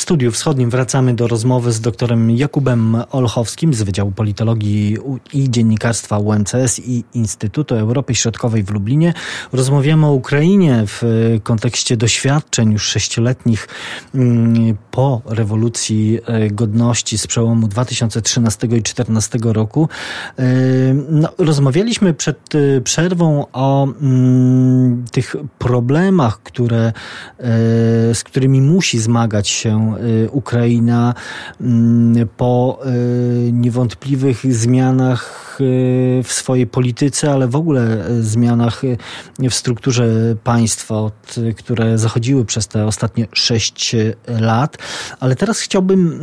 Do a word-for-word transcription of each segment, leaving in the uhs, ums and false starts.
Studiu Wschodnim wracamy do rozmowy z doktorem Jakubem Olchowskim z Wydziału Politologii i Dziennikarstwa U M C S i Instytutu Europy Środkowej w Lublinie. Rozmawiamy o Ukrainie w kontekście doświadczeń już sześcioletnich po rewolucji godności z przełomu dwa tysiące trzynastego i dwa tysiące czternastego roku. No, rozmawialiśmy przed przerwą o mm, tych problemach, które, z którymi musi zmagać się Ukraina po niewątpliwych zmianach w swojej polityce, ale w ogóle zmianach w strukturze państwa, które zachodziły przez te ostatnie sześć lat. Ale teraz chciałbym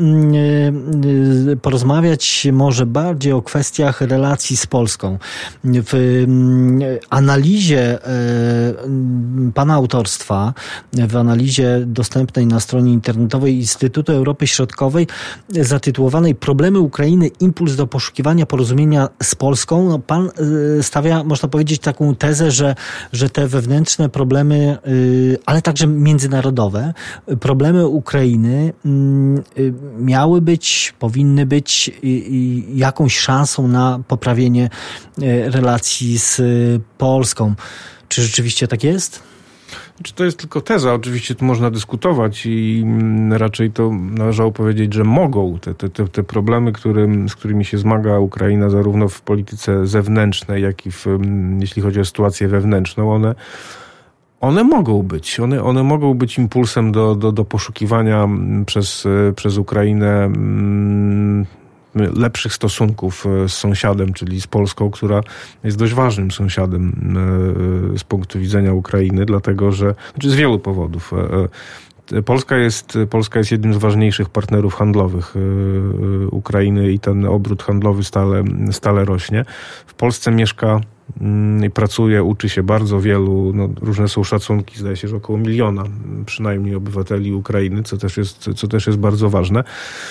porozmawiać może bardziej o kwestiach relacji z Polską. W analizie pana autorstwa, w analizie dostępnej na stronie internetowej Instytutu Europy Środkowej zatytułowanej Problemy Ukrainy. Impuls do poszukiwania porozumienia z Polską. No, pan stawia, można powiedzieć, taką tezę, że, że te wewnętrzne problemy, ale także międzynarodowe, problemy Ukrainy miały być, powinny być jakąś szansą na poprawienie relacji z Polską. Czy rzeczywiście tak jest? Czy to jest tylko teza? Oczywiście tu można dyskutować i raczej to należało powiedzieć, że mogą te, te, te problemy, którym, z którymi się zmaga Ukraina zarówno w polityce zewnętrznej, jak i w, jeśli chodzi o sytuację wewnętrzną, one, one mogą być. One, one mogą być impulsem do, do, do poszukiwania przez, przez Ukrainę lepszych stosunków z sąsiadem, czyli z Polską, która jest dość ważnym sąsiadem z punktu widzenia Ukrainy, dlatego że, znaczy z wielu powodów. Polska jest, Polska jest jednym z ważniejszych partnerów handlowych Ukrainy i ten obrót handlowy stale, stale rośnie. W Polsce mieszka i pracuje, uczy się bardzo wielu, no, różne są szacunki, zdaje się, że około miliona przynajmniej obywateli Ukrainy, co też jest, co też jest bardzo ważne.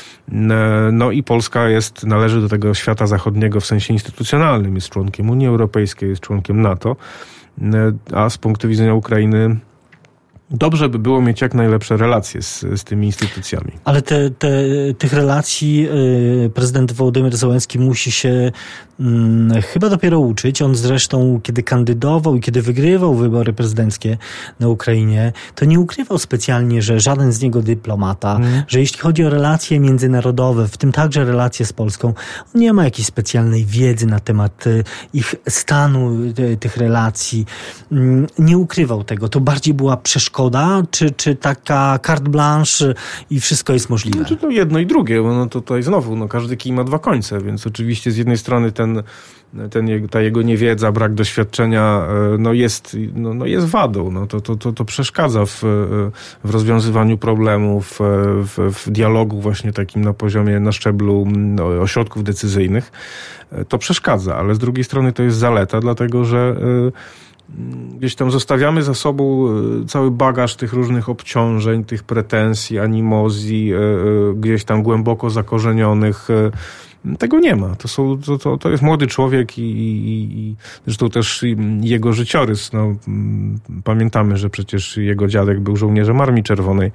No i Polska jest, należy do tego świata zachodniego w sensie instytucjonalnym, jest członkiem Unii Europejskiej, jest członkiem NATO, a z punktu widzenia Ukrainy dobrze by było mieć jak najlepsze relacje z, z tymi instytucjami. Ale te, te, tych relacji prezydent Wołodymyr Zełenski musi się hmm, chyba dopiero uczyć. On zresztą, kiedy kandydował i kiedy wygrywał wybory prezydenckie na Ukrainie, to nie ukrywał specjalnie, że żaden z niego dyplomata, hmm. że jeśli chodzi o relacje międzynarodowe, w tym także relacje z Polską, on nie ma jakiejś specjalnej wiedzy na temat ich stanu, tych relacji. Nie ukrywał tego. To bardziej była przeszkoda, czy, czy taka carte blanche i wszystko jest możliwe? Znaczy, no jedno i drugie, bo no tutaj znowu, no każdy kij ma dwa końce, więc oczywiście z jednej strony ten, ten ta jego niewiedza, brak doświadczenia no jest, no, no jest wadą, no to, to, to, to przeszkadza w, w rozwiązywaniu problemów, w, w dialogu właśnie takim na poziomie, na szczeblu no, ośrodków decyzyjnych. To przeszkadza, ale z drugiej strony to jest zaleta, dlatego że gdzieś tam zostawiamy za sobą cały bagaż tych różnych obciążeń, tych pretensji, animozji, gdzieś tam głęboko zakorzenionych. Tego nie ma. To, są, to, to, to jest młody człowiek i, i, i zresztą też jego życiorys. No, pamiętamy, że przecież jego dziadek był żołnierzem Armii Czerwonej.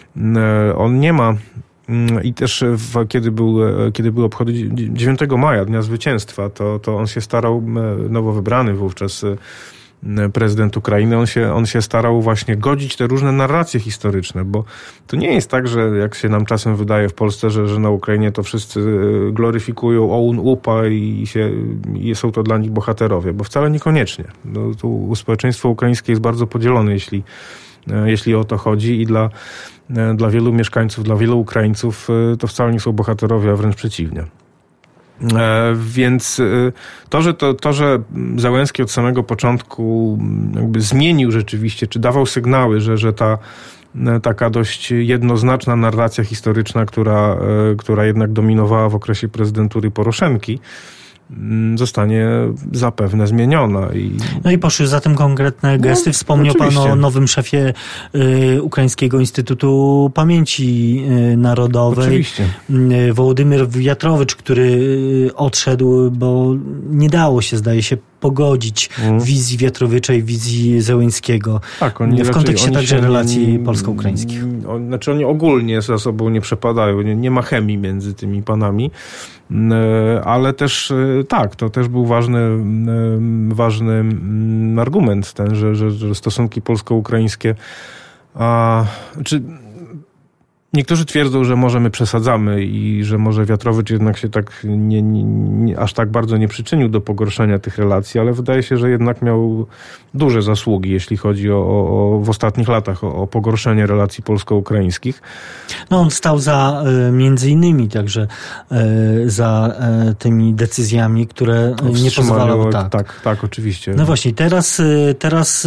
On nie ma i też w, kiedy, był, kiedy były obchody dziewiątego maja, Dnia Zwycięstwa, to, to on się starał, nowo wybrany wówczas prezydent Ukrainy, on się, on się starał właśnie godzić te różne narracje historyczne, bo to nie jest tak, że jak się nam czasem wydaje w Polsce, że, że na Ukrainie to wszyscy gloryfikują O U N, U P A i, się, i są to dla nich bohaterowie, bo wcale niekoniecznie. No, tu społeczeństwo ukraińskie jest bardzo podzielone, jeśli, jeśli o to chodzi i dla, dla wielu mieszkańców, dla wielu Ukraińców to wcale nie są bohaterowie, a wręcz przeciwnie. Więc to, że to, to, że Zełenski od samego początku jakby zmienił rzeczywiście, czy dawał sygnały, że, że ta taka dość jednoznaczna narracja historyczna, która, która jednak dominowała w okresie prezydentury Poroszenki, zostanie zapewne zmieniona. I... No i poszły za tym konkretne gesty. No, Wspomniał oczywiście. Pan o nowym szefie y, Ukraińskiego Instytutu Pamięci y, Narodowej. Oczywiście. Y, Wołodymyr Wiatrowicz, który odszedł, bo nie dało się, zdaje się, pogodzić mm. wizji Wiatrowicza i wizji Zełenskiego tak, oni w raczej, kontekście oni także się, relacji polsko-ukraińskich. On, znaczy oni ogólnie ze sobą nie przepadają, nie, nie ma chemii między tymi panami, ale też tak, to też był ważny, ważny argument ten, że, że, że stosunki polsko-ukraińskie a, czy niektórzy twierdzą, że może my przesadzamy i że może Wiatrowicz jednak się tak nie, nie, nie, aż tak bardzo nie przyczynił do pogorszenia tych relacji, ale wydaje się, że jednak miał duże zasługi, jeśli chodzi o, o w ostatnich latach o, o pogorszenie relacji polsko-ukraińskich. No on stał za między innymi także za tymi decyzjami, które nie pozwalały. Tak, tak, tak, oczywiście. No właśnie, teraz, teraz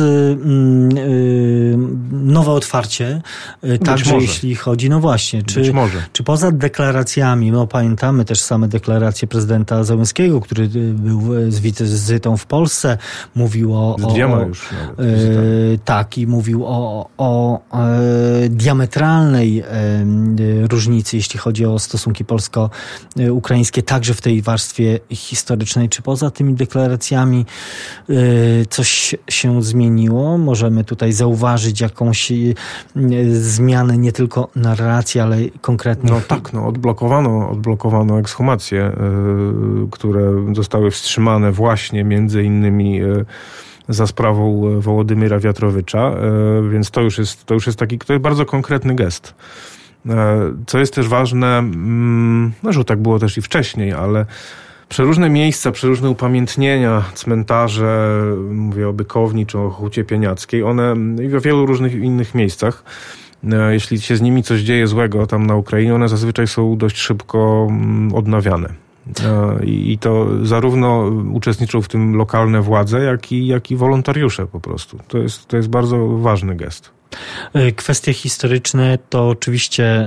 nowe otwarcie, Być także może. jeśli chodzi. No właśnie, czy, Być może. czy poza deklaracjami, no pamiętamy też same deklaracje prezydenta Zełenskiego, który był z wizytą w Polsce, mówił o... Z dwiema o, już nawet. E, tak, i mówił o, o e, diametralnej e, różnicy, jeśli chodzi o stosunki polsko-ukraińskie, także w tej warstwie historycznej. Czy poza tymi deklaracjami e, coś się zmieniło? Możemy tutaj zauważyć jakąś e, zmianę nie tylko na relacji, ale konkretnie... No tak, no odblokowano, odblokowano ekshumacje, yy, które zostały wstrzymane właśnie między innymi yy, za sprawą Wołodymyra Wiatrowicza, yy, więc to już jest, to już jest taki, to jest bardzo konkretny gest. Yy, co jest też ważne, yy, no że tak było też i wcześniej, ale przeróżne miejsca, przeróżne upamiętnienia, cmentarze, mówię o Bykowni czy o Hucie Pieniackiej, one i w wielu różnych innych miejscach, jeśli się z nimi coś dzieje złego tam na Ukrainie, one zazwyczaj są dość szybko odnawiane. I to zarówno uczestniczą w tym lokalne władze, jak i, jak i wolontariusze po prostu. To jest, to jest bardzo ważny gest. Kwestie historyczne to oczywiście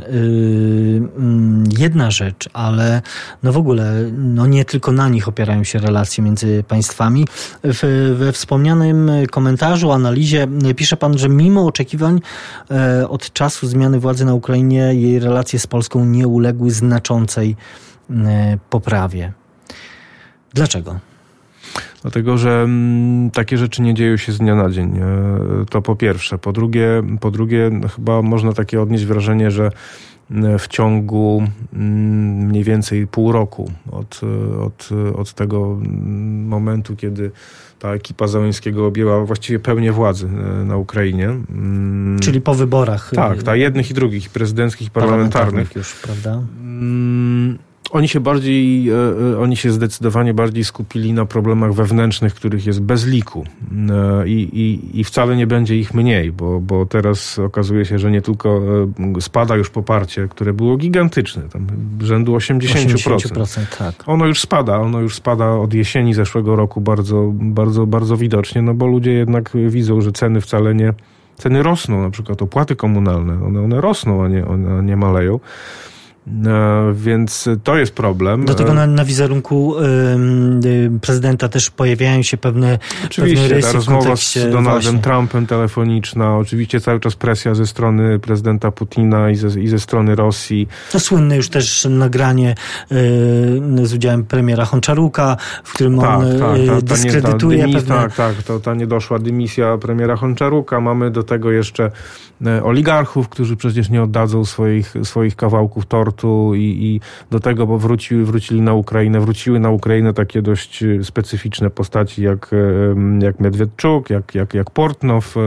jedna rzecz, ale no w ogóle no nie tylko na nich opierają się relacje między państwami. W, we wspomnianym komentarzu, analizie pisze pan, że mimo oczekiwań od czasu zmiany władzy na Ukrainie jej relacje z Polską nie uległy znaczącej poprawie. Dlaczego? Dlatego, że m, takie rzeczy nie dzieją się z dnia na dzień. E, to po pierwsze. Po drugie, po drugie no, chyba można takie odnieść wrażenie, że w ciągu m, mniej więcej pół roku od, od, od tego momentu, kiedy ta ekipa Zełenskiego objęła właściwie pełnię władzy na Ukrainie. M, Czyli po wyborach. Tak, ta jednych i drugich, prezydenckich i parlamentarnych. parlamentarnych już, prawda? M, Oni się bardziej, oni się zdecydowanie bardziej skupili na problemach wewnętrznych, których jest bez liku. I, i, i wcale nie będzie ich mniej, bo, bo teraz okazuje się, że nie tylko spada już poparcie, które było gigantyczne, tam rzędu osiemdziesiąt procent. osiemdziesiąt procent, tak. Ono już spada, ono już spada od jesieni zeszłego roku bardzo, bardzo, bardzo widocznie, no bo ludzie jednak widzą, że ceny wcale nie, ceny rosną, na przykład opłaty komunalne, one, one rosną, a nie, one nie maleją. No, więc to jest problem. Do tego na, na wizerunku y, y, prezydenta też pojawiają się pewne, oczywiście, pewne rysy ta rozmowa z Donaldem właśnie. Trumpem telefoniczna, oczywiście cały czas presja ze strony prezydenta Putina i ze, i ze strony Rosji. To słynne już też nagranie y, z udziałem premiera Honczaruka, w którym tak, on tak, y, ta, ta dyskredytuje nie, ta dymis, pewne... Tak, tak, to ta niedoszła dymisja premiera Honczaruka. Mamy do tego jeszcze oligarchów, którzy przecież nie oddadzą swoich, swoich kawałków tortu i, i do tego, bo wróciły, wrócili na Ukrainę, wróciły na Ukrainę takie dość specyficzne postaci jak, jak Medwiedczuk, jak, jak, jak Portnow,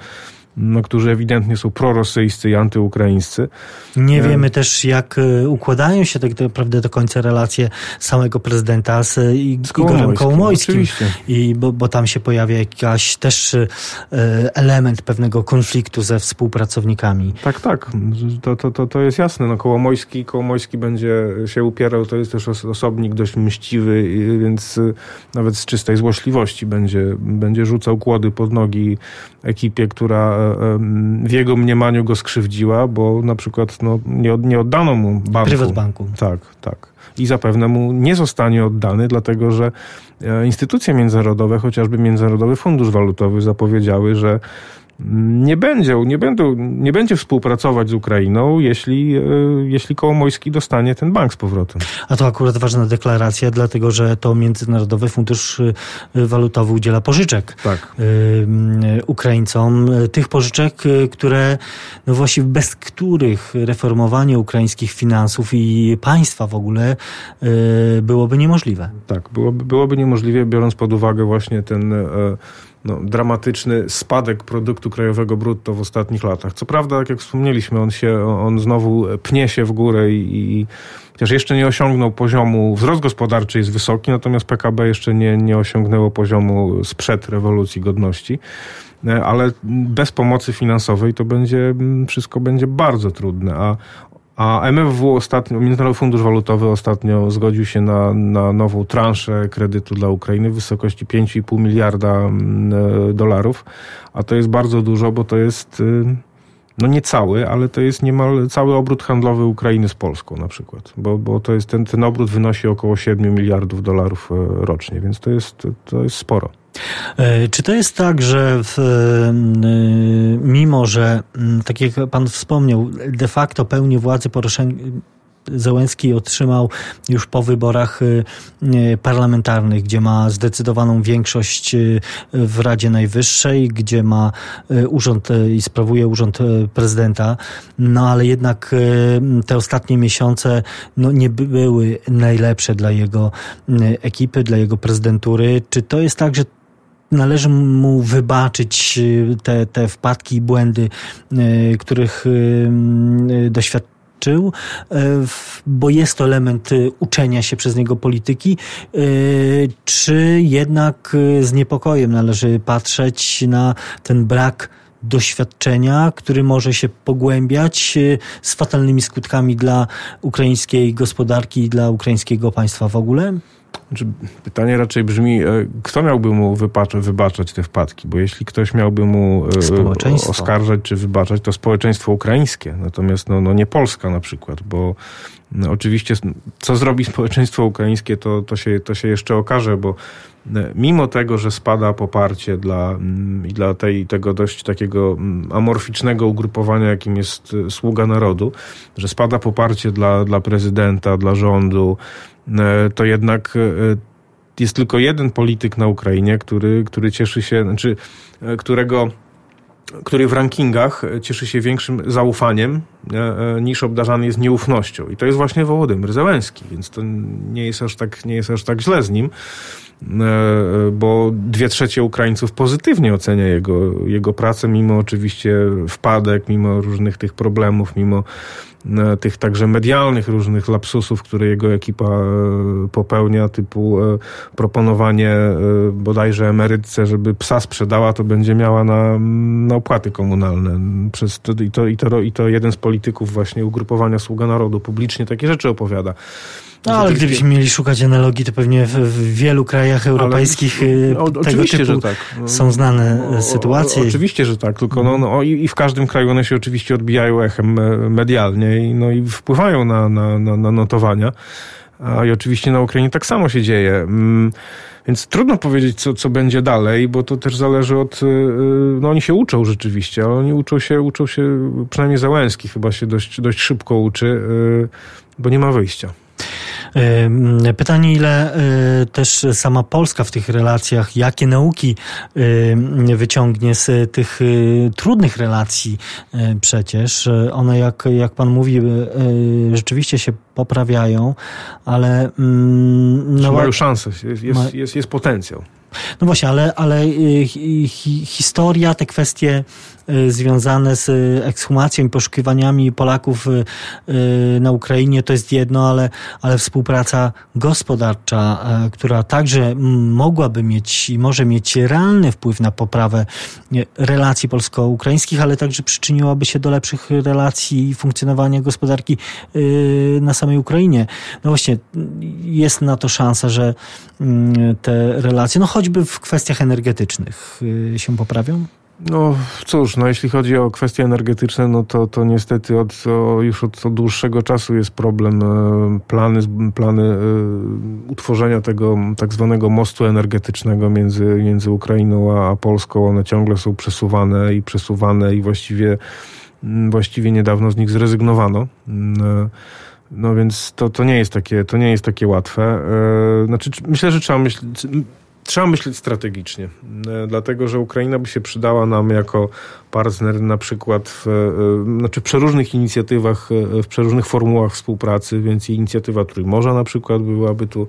no, którzy ewidentnie są prorosyjscy i antyukraińscy. Nie wiemy też, jak układają się tak naprawdę do końca relacje samego prezydenta z, I, z Igorem Kołomojskim. Oczywiście. I bo, bo tam się pojawia jakiś też element pewnego konfliktu ze współpracownikami. Tak, tak. To, to, to, to jest jasne. No, Kołomojski, Kołomojski będzie się upierał. To jest też osobnik dość mściwy, więc nawet z czystej złośliwości będzie, będzie rzucał kłody pod nogi ekipie, która w jego mniemaniu go skrzywdziła, bo na przykład no, nie, od, nie oddano mu banku. Prywatbanku. Tak, tak. I zapewne mu nie zostanie oddany, dlatego że instytucje międzynarodowe, chociażby Międzynarodowy Fundusz Walutowy zapowiedziały, że nie będzie, nie będą, nie będzie współpracować z Ukrainą, jeśli, jeśli Kołomojski dostanie ten bank z powrotem. A to akurat ważna deklaracja, dlatego że to Międzynarodowy Fundusz Walutowy udziela pożyczek tak. Ukraińcom. Tych pożyczek, które, no właściwie bez których reformowanie ukraińskich finansów i państwa w ogóle byłoby niemożliwe. Tak, byłoby, byłoby niemożliwe, biorąc pod uwagę właśnie ten no, dramatyczny spadek produktu krajowego brutto w ostatnich latach. Co prawda, tak jak wspomnieliśmy, on się, on znowu pnie się w górę i, i chociaż jeszcze nie osiągnął poziomu, wzrost gospodarczy jest wysoki, natomiast P K B jeszcze nie, nie osiągnęło poziomu sprzed rewolucji godności. Ale bez pomocy finansowej to będzie, wszystko będzie bardzo trudne, a A M F W ostatnio, Międzynarodowy Fundusz Walutowy ostatnio zgodził się na, na nową transzę kredytu dla Ukrainy w wysokości pięć i pół miliarda dolarów, a to jest bardzo dużo, bo to jest, no nie cały, ale to jest niemal cały obrót handlowy Ukrainy z Polską na przykład, bo, bo to jest ten, ten obrót wynosi około siedem miliardów dolarów rocznie, więc to jest, to jest sporo. Czy to jest tak, że w, mimo, że tak jak pan wspomniał, de facto pełnię władzy Poroszenki, Zełenski otrzymał już po wyborach parlamentarnych, gdzie ma zdecydowaną większość w Radzie Najwyższej, gdzie ma urząd i sprawuje urząd prezydenta, no ale jednak te ostatnie miesiące no, nie były najlepsze dla jego ekipy, dla jego prezydentury. Czy to jest tak, że należy mu wybaczyć te, te wpadki i błędy, których doświadczył, bo jest to element uczenia się przez niego polityki, czy jednak z niepokojem należy patrzeć na ten brak doświadczenia, który może się pogłębiać z fatalnymi skutkami dla ukraińskiej gospodarki i dla ukraińskiego państwa w ogóle? Pytanie raczej brzmi, kto miałby mu wybaczać, wybaczać te wpadki? Bo jeśli ktoś miałby mu oskarżać czy wybaczać, to społeczeństwo ukraińskie. Natomiast no, no nie Polska na przykład, bo no, oczywiście co zrobi społeczeństwo ukraińskie, to, to, się, to się jeszcze okaże, bo mimo tego, że spada poparcie dla, i dla tej, tego dość takiego amorficznego ugrupowania, jakim jest Sługa Narodu, że spada poparcie dla, dla prezydenta, dla rządu, to jednak jest tylko jeden polityk na Ukrainie, który, który cieszy się, znaczy, którego, który w rankingach cieszy się większym zaufaniem niż obdarzany jest nieufnością. I to jest właśnie Wołodymyr Zełenski, więc to nie jest aż tak, nie jest aż tak źle z nim, bo dwie trzecie Ukraińców pozytywnie ocenia jego, jego pracę, mimo oczywiście wpadek, mimo różnych tych problemów, mimo tych także medialnych różnych lapsusów, które jego ekipa popełnia, typu proponowanie bodajże emerytce, żeby psa sprzedała, to będzie miała na, na opłaty komunalne. Przez to, i, to, i, to, I to jeden z polityków właśnie ugrupowania Sługa Narodu publicznie takie rzeczy opowiada. No, ale gdybyśmy mieli szukać analogii, to pewnie w, w wielu krajach europejskich ale, o, tego typu że tak. no, są znane o, sytuacje. O, oczywiście, że tak, tylko no, no, i, i w każdym kraju one się oczywiście odbijają echem medialnie i, no, i wpływają na, na, na, na notowania. A i oczywiście na Ukrainie tak samo się dzieje. Więc trudno powiedzieć, co, co będzie dalej, bo to też zależy od... No oni się uczą rzeczywiście, ale oni uczą się, uczą się, przynajmniej Zełenski chyba się dość, dość szybko uczy, bo nie ma wyjścia. Pytanie, ile też sama Polska w tych relacjach, jakie nauki wyciągnie z tych trudnych relacji przecież. One, jak, jak pan mówi, rzeczywiście się poprawiają, ale... No, mają szansę, jest, jest, jest, jest potencjał. No właśnie, ale, ale hi, historia, te kwestie związane z ekshumacją i poszukiwaniami Polaków na Ukrainie to jest jedno, ale, ale współpraca gospodarcza, która także mogłaby mieć i może mieć realny wpływ na poprawę relacji polsko-ukraińskich, ale także przyczyniłaby się do lepszych relacji i funkcjonowania gospodarki na samej Ukrainie. No właśnie, jest na to szansa, że te relacje, no choćby w kwestiach energetycznych się poprawią? No cóż, no jeśli chodzi o kwestie energetyczne, no to, to niestety od, o, już od, od dłuższego czasu jest problem. Plany, plany utworzenia tego tak zwanego mostu energetycznego między, między Ukrainą a Polską, one ciągle są przesuwane i przesuwane i właściwie, właściwie niedawno z nich zrezygnowano. No więc to, to, nie jest takie, to nie jest takie łatwe. Znaczy, myślę, że trzeba myśleć... Trzeba myśleć strategicznie, dlatego że Ukraina by się przydała nam jako partner na przykład w, znaczy w przeróżnych inicjatywach, w przeróżnych formułach współpracy, więc inicjatywa Trójmorza na przykład byłaby tu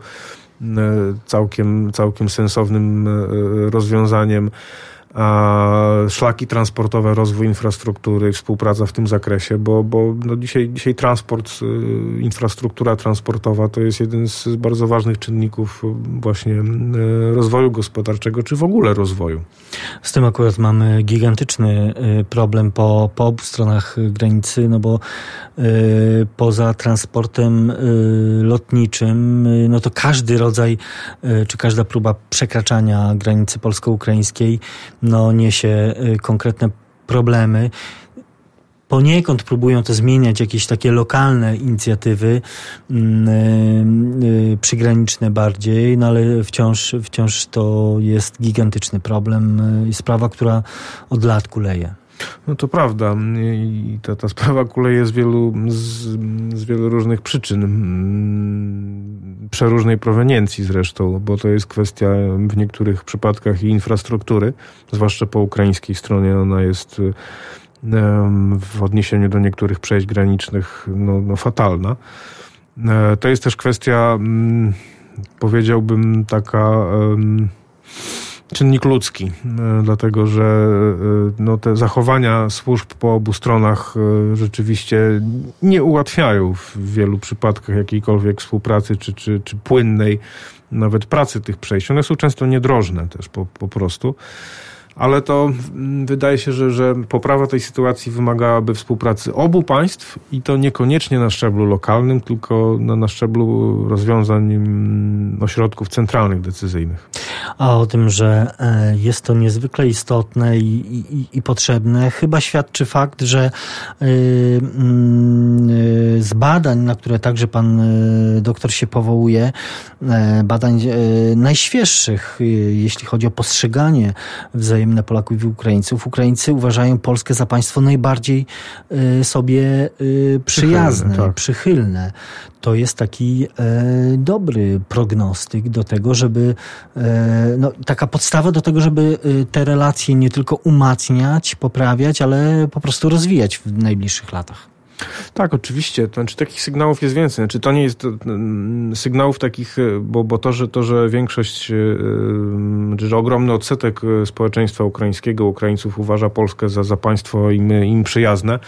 całkiem, całkiem sensownym rozwiązaniem. A szlaki transportowe, rozwój infrastruktury, współpraca w tym zakresie, bo, bo no dzisiaj, dzisiaj transport, infrastruktura transportowa to jest jeden z bardzo ważnych czynników właśnie rozwoju gospodarczego, czy w ogóle rozwoju. Z tym akurat mamy gigantyczny problem po, po obu stronach granicy, no bo y, poza transportem y, lotniczym, y, no to każdy rodzaj, y, czy każda próba przekraczania granicy polsko-ukraińskiej no niesie konkretne problemy. Poniekąd próbują to zmieniać jakieś takie lokalne inicjatywy yy, yy, przygraniczne bardziej, no ale wciąż, wciąż to jest gigantyczny problem i sprawa, która od lat kuleje. No to prawda. I ta, ta sprawa kuleje z wielu, z, z wielu różnych przyczyn. Przeróżnej proweniencji zresztą, bo to jest kwestia w niektórych przypadkach i infrastruktury, zwłaszcza po ukraińskiej stronie ona jest w odniesieniu do niektórych przejść granicznych no, no fatalna. To jest też kwestia, powiedziałbym, taka czynnik ludzki, dlatego że no, te zachowania służb po obu stronach rzeczywiście nie ułatwiają w wielu przypadkach jakiejkolwiek współpracy czy, czy, czy płynnej nawet pracy tych przejść. One są często niedrożne też po, po prostu. Ale to wydaje się, że, że poprawa tej sytuacji wymagałaby współpracy obu państw i to niekoniecznie na szczeblu lokalnym, tylko na, na szczeblu rozwiązań ośrodków centralnych decyzyjnych. A o tym, że jest to niezwykle istotne i, i, i potrzebne, chyba świadczy fakt, że z badań, na które także pan doktor się powołuje, badań najświeższych, jeśli chodzi o postrzeganie wzajemne Polaków i Ukraińców. Ukraińcy uważają Polskę za państwo najbardziej sobie przyjazne, przychylne. Tak. przychylne. To jest taki dobry prognostyk do tego, żeby no, taka podstawa do tego, żeby te relacje nie tylko umacniać, poprawiać, ale po prostu rozwijać w najbliższych latach. Tak, oczywiście. To znaczy, takich sygnałów jest więcej. Znaczy, to nie jest sygnałów takich, bo, bo to, że, to, że większość, że ogromny odsetek społeczeństwa ukraińskiego, Ukraińców uważa Polskę za, za państwo im, im przyjazne,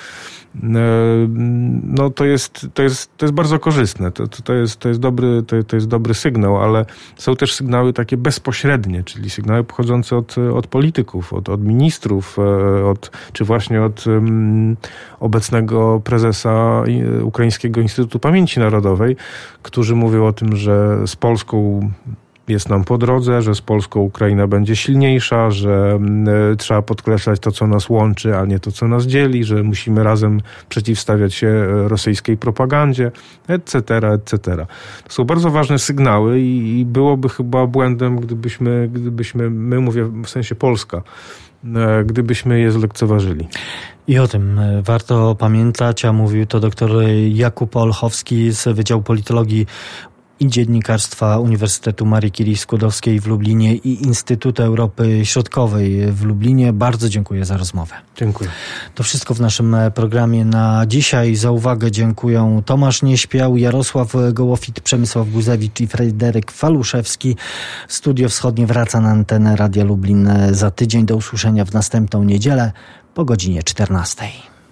no to jest, to jest, to jest bardzo korzystne. To, to, to, jest, to, jest dobry, to, to jest dobry sygnał, ale są też sygnały takie bezpośrednie, czyli sygnały pochodzące od, od polityków, od, od ministrów, od, czy właśnie od um, obecnego prezesa Ukraińskiego Instytutu Pamięci Narodowej, którzy mówią o tym, że z Polską jest nam po drodze, że z Polską Ukraina będzie silniejsza, że y, trzeba podkreślać to, co nas łączy, a nie to, co nas dzieli, że musimy razem przeciwstawiać się rosyjskiej propagandzie, et cetera, et cetera. To są bardzo ważne sygnały i, i byłoby chyba błędem, gdybyśmy, gdybyśmy, my mówię w sensie Polska, y, gdybyśmy je zlekceważyli. I o tym warto pamiętać, a mówił to doktor Jakub Olchowski z Wydziału Politologii i Dziennikarstwa Uniwersytetu Marii Curie-Skłodowskiej w Lublinie i Instytutu Europy Środkowej w Lublinie. Bardzo dziękuję za rozmowę. Dziękuję. To wszystko w naszym programie na dzisiaj. Za uwagę dziękuję Tomasz Nieśpiał, Jarosław Gołofit, Przemysław Guzewicz i Fryderyk Faluszewski. Studio Wschodnie wraca na antenę Radia Lublin za tydzień. Do usłyszenia w następną niedzielę po godzinie czternastej.